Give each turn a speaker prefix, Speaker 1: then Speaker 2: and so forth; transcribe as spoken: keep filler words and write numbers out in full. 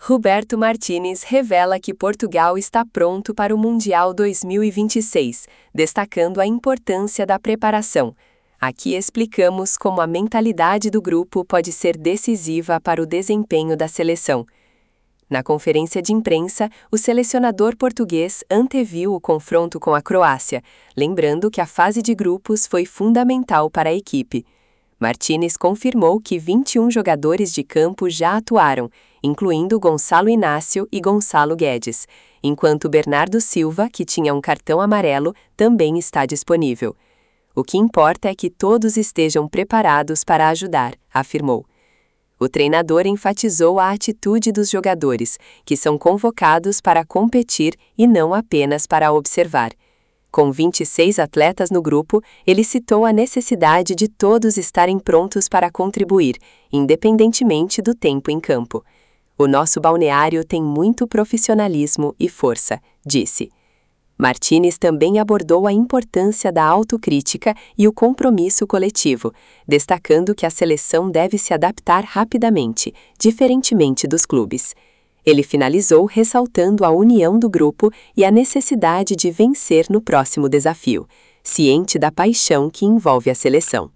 Speaker 1: Roberto Martínez revela que Portugal está pronto para o Mundial dois mil e vinte e seis, destacando a importância da preparação. Aqui explicamos como a mentalidade do grupo pode ser decisiva para o desempenho da seleção. Na conferência de imprensa, o selecionador português anteviu o confronto com a Croácia, lembrando que a fase de grupos foi fundamental para a equipe. Martínez confirmou que vinte e um jogadores de campo já atuaram, incluindo Gonçalo Inácio e Gonçalo Guedes, enquanto Bernardo Silva, que tinha um cartão amarelo, também está disponível. O que importa é que todos estejam preparados para ajudar, afirmou. O treinador enfatizou a atitude dos jogadores, que são convocados para competir e não apenas para observar. Com vinte e seis atletas no grupo, ele citou a necessidade de todos estarem prontos para contribuir, independentemente do tempo em campo. O nosso balneário tem muito profissionalismo e força, disse. Martínez também abordou a importância da autocrítica e o compromisso coletivo, destacando que a seleção deve se adaptar rapidamente, diferentemente dos clubes. Ele finalizou ressaltando a união do grupo e a necessidade de vencer no próximo desafio, ciente da paixão que envolve a seleção.